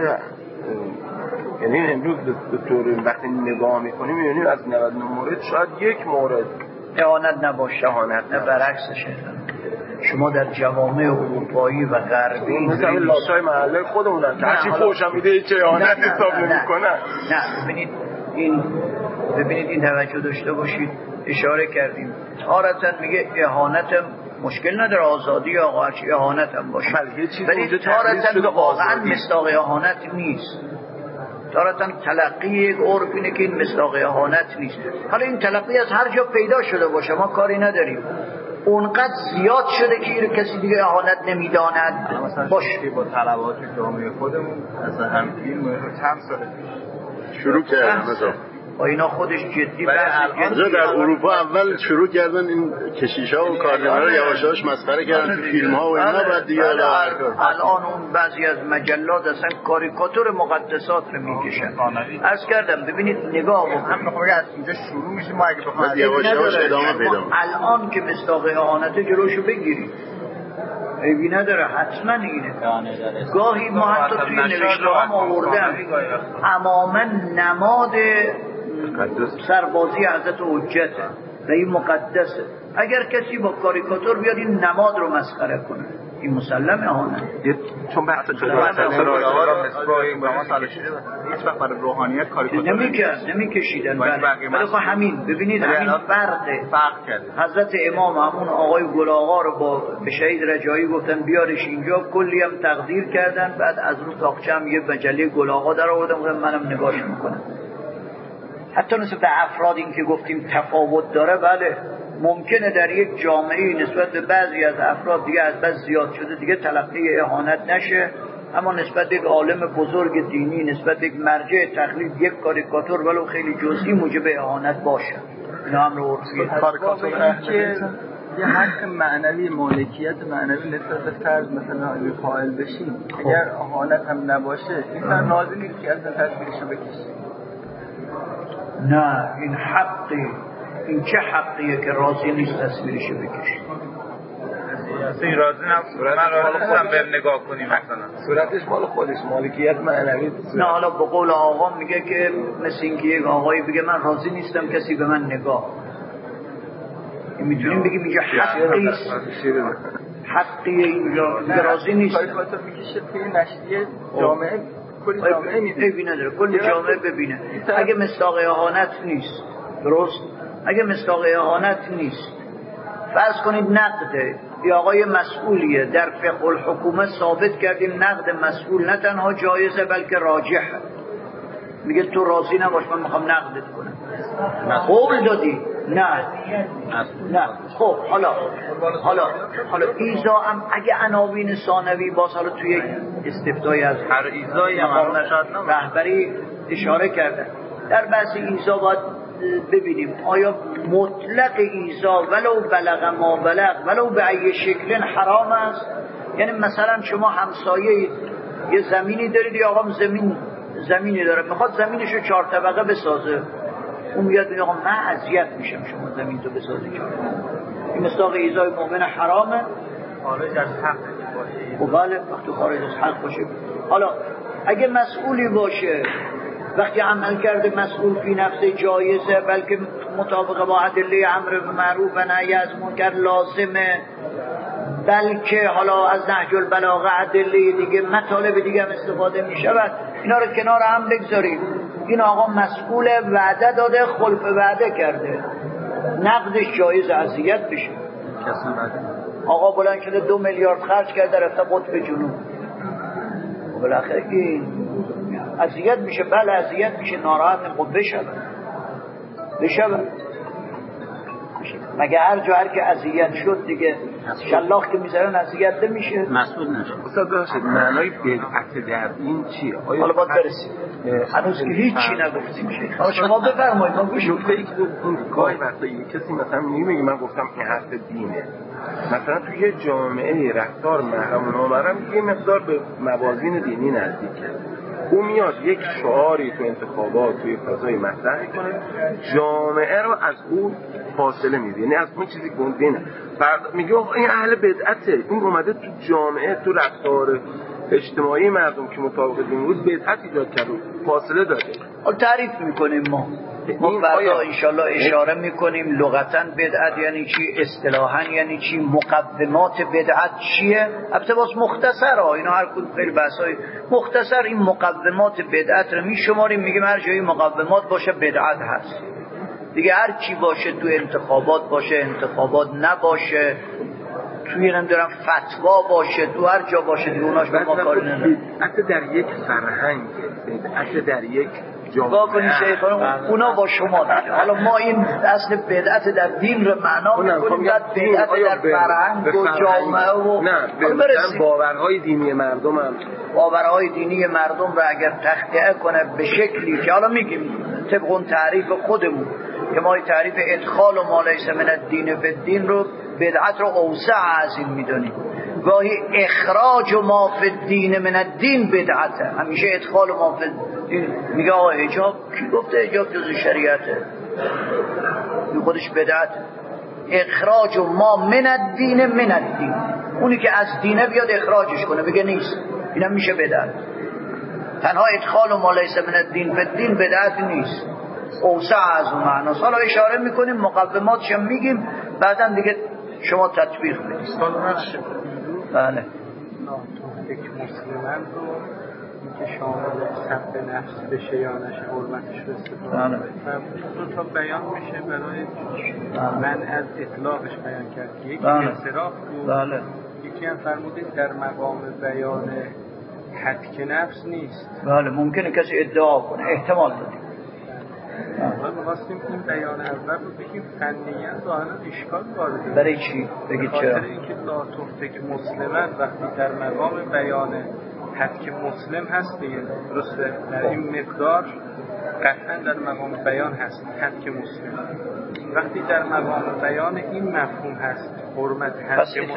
یعنی امروز به طور وقتی نگاه میکنیم میبینیم از 99 مورد شاید یک مورد اهانت نباشه. نه برعکسشه. شما در جوامع اروپایی و غربی مثلا لاشای محله خودمونن که هرچی خوشم میده هیچ اهانت حساب نمیکنن. نه ببینید این توجه داشته باشید. اشاره کردیم تارتن میگه اهانتم مشکل نداره، آزادی آقا هرچی اهانتم باشه، ولی تارتن واقعا مصداق اهانت نیست. تارتن تلقی یک عرف اینه که این مصداق اهانت نیست. حالا این تلقی از هر جا پیدا شده باشه ما کاری نداریم، اونقدر زیاد شده که این کسی دیگه اهانت نمیداند. باشه با طلبات جامعه خودمون از هم فیلم چند سال شروع کردن مثلا با اینا خودش جدی در اروپا اول شروع کردن این کشیشا و کاردینالا رو یواشاش مسخره کردن تو فیلم ها و اینا. بعد دیگه الان اون بعضی از مجلات اصلا کاریکاتور مقدسات رو میکشن. عرض کردم ببینید نگاه هم میخوام از اینجا شروع میشه، ما اگه بخوایم یواش ادامه پیدا الان که مصداق اهانت جلوشو بگیرید عیبی نداره، حتما اینه. گاهی ما حتی توی نوشته هم آوردم تماما نماد سربازی حضرت حجته و این مقدسه. اگر کسی با کاریکاتور بیاد این نماد رو مسخره کنه این مسلمه اهانت. چون بحث شده هیچ وقت برای روحانیت کاریکاتور نمیکشیدن. ولی خب همین ببینید همین فرق کرده. حضرت امام همون آقای گلاغا رو با به شهید رجایی گفتن بیارش اینجا، کلی هم تقدیر کردن، بعد از رو تاقچه هم یه مجله گلاغا در آوردن منم نگاش میکنم. حتی نسبت به افراد این که گفتیم تفاوت داره، بله ممکنه در یک جامعه نسبت به بعضی از افراد دیگه از بس زیاد شده دیگه تلقی اهانت نشه، اما نسبت به یک عالم بزرگ دینی، نسبت به یک مرجع تقلید یک کاریکاتور ولو خیلی جزئی موجب اهانت باشه. اینا امر عرفیه. کاریکاتور که یه حق معنوی، مالکیت معنوی نسبت به فرد مثلا اگه قائل بشیم اگر اهانت هم نباشه این لازم نیست که اصلا تصویرشو بکشیم. نه این حقی این چه حقیه که راضی نیست تصویرشو بکشه؟ اصلا راضی نم من راضی نیستم به نگاه کنیم مثلا صورتش مال خودش، مالکیت معنوی. نه حالا به قول آقا میگه که مثل اینکه یک آقایی بگه من راضی نیستم کسی به من نگاه. میتونیم بگیم اینجا حقیه اینجا راضی نیست. کاریکاتور میکشه توی نشریه جامعه، کلی جامعه میبینه داره، کلی جامعه ببینه. اگه مصداق اهانت نیست، درست؟ اگه مصداق اهانت نیست، فرض کنید نقده یا آقای مسئولیه، در فقه الحکومه ثابت کردیم نقد مسئول نه تنها جایزه بلکه راجحه. میگه تو راضی نباش من میخوام نقدت کنم، قول دادی؟ نه. خب حالا ایزا هم اگه عناوین ثانوی باز حالا توی استفتای از هر ایزایی هم رهبری اشاره کرده در بحث ایزا باید ببینیم آیا مطلق ایزا ولو بلغ ما بلغ ولو به ای شکل حرام است؟ یعنی مثلا شما همسایه یه زمینی دارید یا آقا زمینی داره میخواد زمینشو 4 طبقه بسازه، اون میاد میگه آقا من اذیت میشم شما زمین تو بسازی 4 طبقه. این مصداق ایزای مؤمن حرامه، خارج از حق باشه. بله وقتی خارج از حق باشه. حالا اگه مسئولی باشه، وقتی عمل کرده مسئول فی نفسه جایزه بلکه مطابق با ادله امر بالمعروف و نهی از منکر لازمه، بلکه حالا از نهج البلاغه ادله دیگه مطالب دیگه هم استفاده می شود، اینا رو کنار هم بگذاریم. این آقا مسئول وعده داده خلف وعده کرده، نقدش جایز اذیت بشه. آقا بلند شده 2 میلیارد خرج کرده رفته قطب جنوب، بالاخره این اذیت میشه. بله اذیت میشه، ناراحت نمیشه، بشود مگه هر جا هر که اذیت شد دیگه شلاخ که میذارن اذیت نمیشه، مسئول نشه. استاد باشید معنای بدعت در این چیه؟ حالا باید برسیم، هنوز که هیچی نگفتیم شیخ. حالا شما بفرمایید ما گوش میدیم. گاهی وقتا کسی مثلا میگه من گفتم این حرف دینه، مثلا توی جامعه رفتار محرم و نامحرم یه مقدار به موازین دینی نزدیکه، او میاد یک شعاری تو انتخابات توی فضای مطرح میکنه، جامعه رو از او فاصله میده، یعنی از اون چیزی که اون دینه میگه این اهل بدعته، این اومده تو جامعه تو رفتار اجتماعی مردم که مطابق دین بود بدعت ایجاد کرده، فاصله داده. تعریف میکنیم ما فردا انشالله اشاره میکنیم لغتا بدعت یعنی چی، اصطلاحا یعنی چی، مقومات بدعت چیه. البته باز مختصر اینا هر کدوم خیلی بحثای مختصر، این مقومات بدعت رو میشماریم، میگیم هر جایی مقومات باشه بدعت هست دیگه. هر چی باشه تو انتخابات باشه، انتخابات نباشه، توی نمیدونم فتوا باشه، تو هر جا باشه دیگه اوناش به ما کاری نداره. حتی در یک فرهنگ، حتی در یک جامعه کنی شیخان اونا با شما دیگه. حالا ما این اصل بدعت در دین رو معنا می‌کنیم، بعد بدعت در فرهنگ و جامعه و نه باورهای دینی مردم هم باورهای دینی مردم رو اگر تخطئه کنه به شکلی که حالا میگیم طبق اون تعریف خودمون که ما تعریف ادخال و ما لیس من الدین فی الدین رو بدعت رو اوسع از این میدونیم. گاهی اخراج و ما فی الدین من الدین بدعته، همیشه ادخال و ما فی الدین. میگه آقا حجاب کی گفته حجاب جزء شریعته؟ این خودش بدعته. اخراج و ما من الدین من الدین، اونی که از دینه بیاد اخراجش کنه بگه نیست، اینم میشه بدعت. تنها ادخال و ما لیس من الدین فی الدین بدعت نیست، اوسع از اون معناست. حالا اشاره میکنیم مقوماتش هم میگیم، بعدم دیگه شما تطبیق بدید. بله یک مسلمان رو که شامل ثبت نفس بشه یا نشه، حرمتش رو استفاده دو تا بیان میشه برای من از اطلاقش بیان کرد. یکی انصراف بود، یکی هم فرمودید در مقام بیان حدک نفس نیست. بله ممکنه کسی ادعا کنه، احتمال داریم. ما می‌خواستیم این بیان اول رو بگیم فنیاً ظاهراً اشکال وارد. برای چی؟ بگید چرا؟ برای اینکه لا تفتک مسلماً وقتی در مقام بیان حدک مسلم هست دیگه، درسته؟ در این مقدار قطعاً در مقام بیان هست حدک مسلم. وقتی در مقام بیان این مفهوم هست حرمت حدک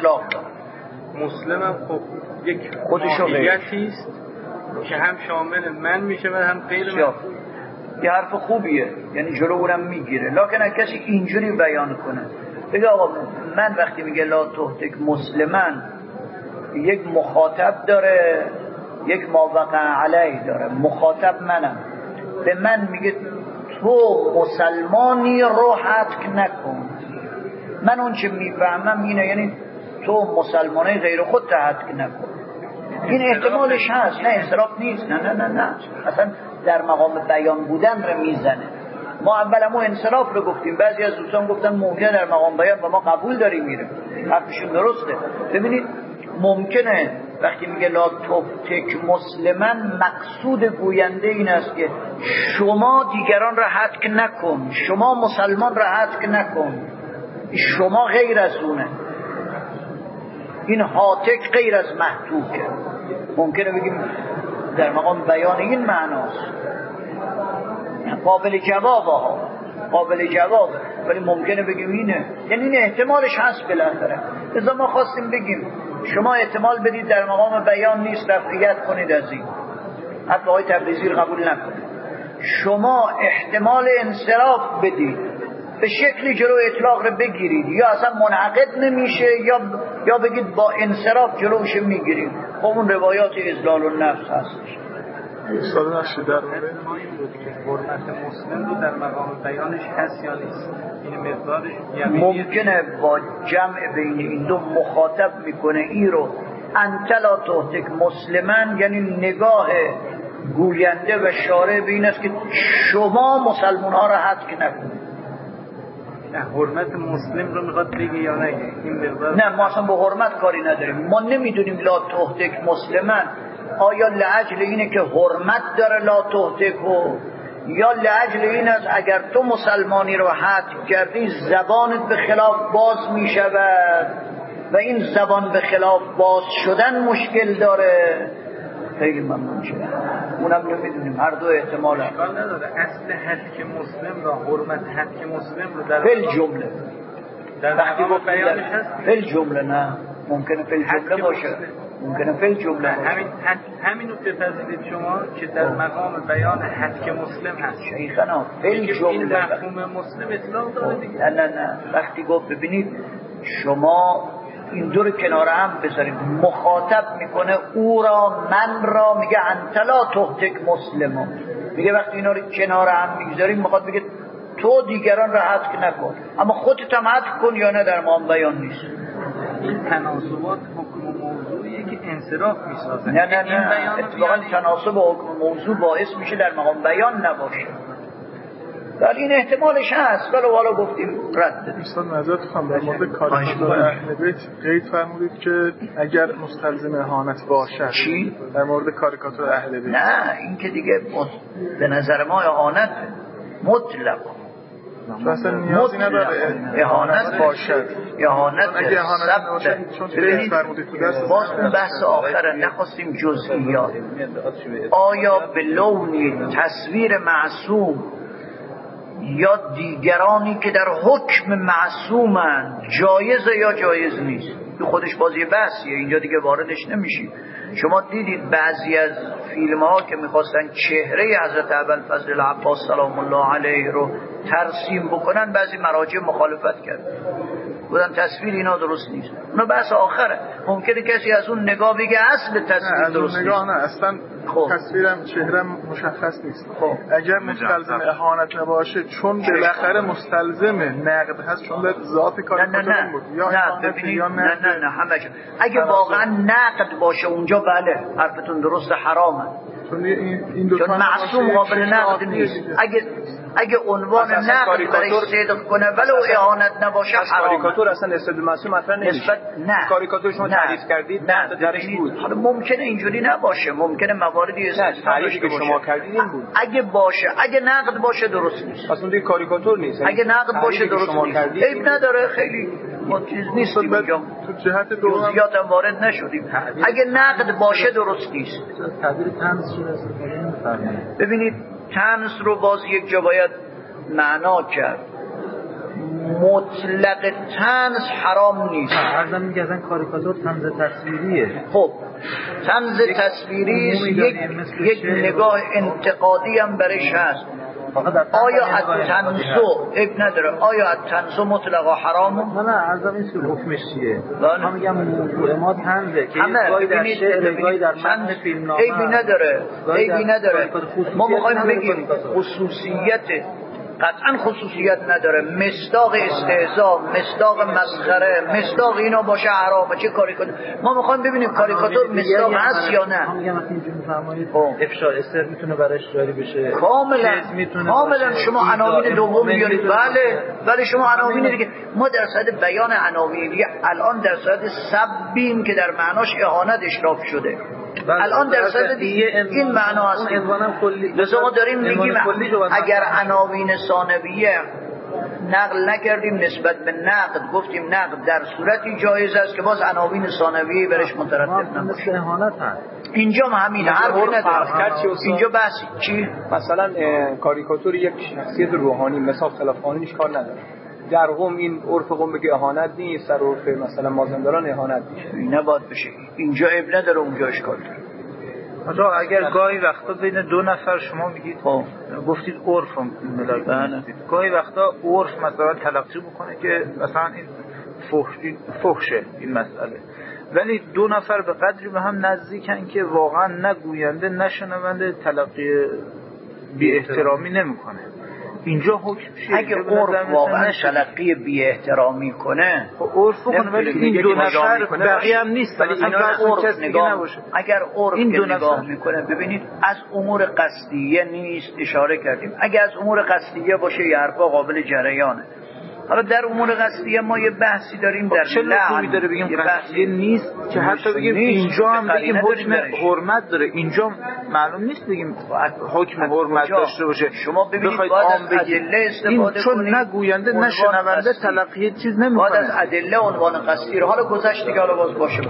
مسلم هم خب یک ماهیتی است که هم شامل من میشه و هم غیر من. یه حرف خوبیه، یعنی جلو اونم میگیره. لکن اگه کسی اینجوری بیان کنه بگه آقا من وقتی میگه لا تهتک مسلمن، یک مخاطب داره، یک ماوقع علیه داره. مخاطب منم، به من میگه تو مسلمانی رو حتک نکن. من اون چه میفهمم اینه، یعنی تو مسلمانای غیر خود حتک نکن. این احتمالش هست، نه انصراف نیست، نه اصلا در مقام بیان بودن رو میزنه. ما اولمو انصراف رو گفتیم، بعضی از دوستان گفتن ممکنه در مقام بیان و ما قبول داریم میره، حرفشون درسته. ببینید ممکنه وقتی میگه لا تهتک مسلمن، مقصود گوینده این است که شما دیگران را حتک نکن، شما مسلمان را حتک نکن، شما غیر از اونه. این حاتک غیر از محتوکه. ممکنه بگیم در مقام بیان این معناست، قابل جواب، ولی ممکنه بگیم اینه، یعنی این احتمالش هست بالاخره. لذا ما خواستیم بگیم شما احتمال بدید در مقام بیان نیست، رفعیت کنید از این، حتی آقای تبریزی رو قبول نکنید. شما احتمال انصراف بدید، به شکلی جلو اطلاق رو بگیرید، یا اصلا منعقد نمیشه یا بگید با انصراف جلوش میگیرید. خب اون روایات اذلال النفس هستش. سوال نشید در ما این بود که حرمت مسلم رو در مقام بیانش هست یا نیست؟ این مقدارش ممکنه با جمع بین این دو مخاطب میکنه این رو انت لا تهتک مسلمن، یعنی نگاه گوینده و شارع به این است که شما مسلمان ها را حتک نکنید. نه حرمت مسلم رو میخواد بگه یا نگه؟ این مقدار نه، ما اصلا با حرمت کاری نداریم. ما نمیدونیم لا تهتک مسلمن آیا لعجل اینه که حرمت داره لا تهتکو، یا لعجل این است اگر تو مسلمانی رو حتک کردی زبانت به خلاف باز میشود و این زبان به خلاف باز شدن مشکل داره. خیلی ممنون شد. اونم نمیدونیم، هر دو احتمال هست. اشکال نداره. اصل حتک مسلم را، حرمت حتک مسلم رو در فل جمله در مقام بیانش هست. فل جمله نه، ممکنه فل جمله باشه، ممکنه فل جمله باشه. همینو بپذیرید شما که در مقام بیان حتک مسلم هست. شیخنا فل جمله این مفهوم مسلم اطلاق داره دیگه. نه وقتی گفت ببینید شما این دو رو کنار هم بذارید، مخاطب میکنه او را، من را، میگه انت لا تهتک مسلمون. میگه وقتی اینا رو کنار هم میذاریم میخواد بگه تو دیگران را حتک نکن، اما خودت هم حتک کن یا نه، در مقام بیان نیست. این تناسبات حکم موضوعیه که انصراف میسازه. نه اتفاقا تناسب حکم موضوع باعث میشه در مقام بیان نباشه، ولی این احتمالش هست. ولی حالا گفتیم رد. استاد معذرت می‌خوام، در مورد کاریکاتور اهل بیت قید فرمودید که اگر مستلزم اهانت باشد. چی؟ در مورد کاریکاتور اهل بیت. نه این که دیگه به نظر ما اهانت مطلق، اصلا نیازی نداره اهانت باشد. اهانت اگه اهانت نباشه چون فرمودید تو درس باز اون بحث آخره، نخواستیم جزئیات. آیا به لونی تصویر معصوم یا دیگرانی که در حکم معصومند جایزه یا جایز نیست؟ تو خودش بازی بحثیه، اینجا دیگه واردش نمیشیم. شما دیدید بعضی از فیلم ها که میخواستن چهره حضرت ابوالفضل العباس سلام الله علیه رو ترسیم بکنن، بعضی مراجع مخالفت کردن، بودن تصویر اینا درست نیست. اونا بحث آخره. ممکنه کسی از اون نگاه بگه اصل تصویر درست نیست. نگاه نه، اصلا تصویرم چهرم مشخص نیست. اگر مستلزم اهانت نباشه، چون بالاخره مستلزم نقد هست، چون در ذات کاریکاتور بود یا اهانت یا نقد. نه همه جا. اگه واقعا نقد باشه اونجا بله حرفتون درست، حرامه، چون معصوم قابل نقد نیست. اگه عنوان نقد برای صدق کنه ولو اهانت نباشه حرامه. کاریکاتور اصلا نسبت به معصوم اصلا نمیشه. کاریکاتور شما تعریف کردید نقد درش بود. حالا ممکنه اینجوری نباشه، ممکنه مواردی تعریفی که شما کردید این بود. اگه باشه، اگه نقد باشه درست نیست. اصلا دیگه کاریکاتور نیست. اگه نقد باشه درست نیست. عیب نداره، خیلی ما چیز نیستیم اینجا، تو جهت جزئیات هم وارد نشدیم. اگه نقد باشه درست نیست. تعبیر طنز رو استفاده می‌فرمایید. ببینید طنز رو باز یک جا باید معنا کرد. مطلق طنز حرام نیست. عرضم میگه اصلا کاریکاتور طنز تصویریه. خب طنز تصویری یک نگاه انتقادی هم برش هست. آیا التنزو اب نداره؟ آیا التنزو مطلقا حرام؟ نه عرضم این که حکمش چیه؟ من میگم موضوع ما تنزه که گاهی در شعر گاهی در متن فیلمنامه عیبی نداره. ما میخوایم بگیم خصوصیت قطعا خصوصیت نداره، مصداق استهزاء، مصداق مسخره، مصداق اینا باشه حرامه. چه کاریکاتور؟ ما میخوایم ببینیم کاریکاتور مصداق هست یا نه. هم میگم وقتی اینجوری میفرمایید افشار استر میتونه براش جاری بشه کاملا شما عناوین دوم میارید. بله شما عناوین دیگه. ما در صدد بیان عناوین دیگه الان در صدد سبیم که در معناش اهانت اشراف شده. الان در صدد این معنا هست. لذا ما داریم میگیم اگر عناوین ثانویه نقل نکردیم نسبت به نقد، گفتیم نقد در صورتی جایز است که باز عناوین ثانویه برش مترتب نباشه. اینجا هم همین حرف نداره. اینجا بحث چی؟ مثلا کاریکاتور یک شخصیت روحانی مثال خلاف قانونیش کار نداره. در قم این عرف قم بگه اهانت نیست، در عرف مثلا مازندران اهانت نیست. نباید بشه. اینجا عیب نداره، اونجا اشکال داره. آقا اگر گاهی وقتا بین دو نفر شما میگید گفتید عرف ملاک، گاهی وقتا عرف مثلا تلقی بکنه که مثلا این فحشه این مسئله، ولی دو نفر به قدری به هم نزدیکن که واقعا نه گوینده نه شنونده تلقی بی احترامی نمیکنه. اینجا حکم چیه؟ اگه عرف واقعا تلقی بی احترامی کنه عرف کنه، ولی این دو نفر بقیه هم نیست، ولی اینا عرف نگاه نباشه. اگر عرف این دو نگاه میکنه ببینید از امور قصدیه نیست، اشاره کردیم. اگه از امور قصدیه باشه یه حرفا قابل جریانه. حالا در امور قصدیه ما یه بحثی داریم در لعن داره بگیم قصدیه نیست که حتی بگیم اینجا هم بگیم حکم حرمت داره، اینجا معلوم نیست بگیم حکم حرمت داشته باشه. شما ببینید باید از ادله استفاده کنید، چون نه گوینده نه شنونده تلقی چیز نمیکنه. باید از ادله عنوان قصدی رو حالا گذشت دیگه، حالا باز باشه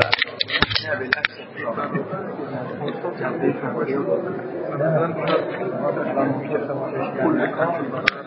بعد